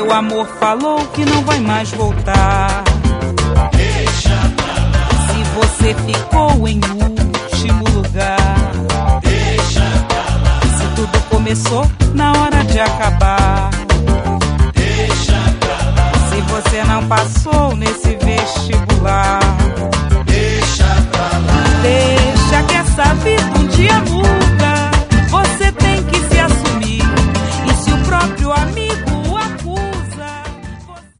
O amor falou que não vai mais voltar. Deixa pra lá. Se você ficou em último lugar, Deixa pra lá. se tudo começou na hora de acabar, Deixa pra lá. se você não passou nesse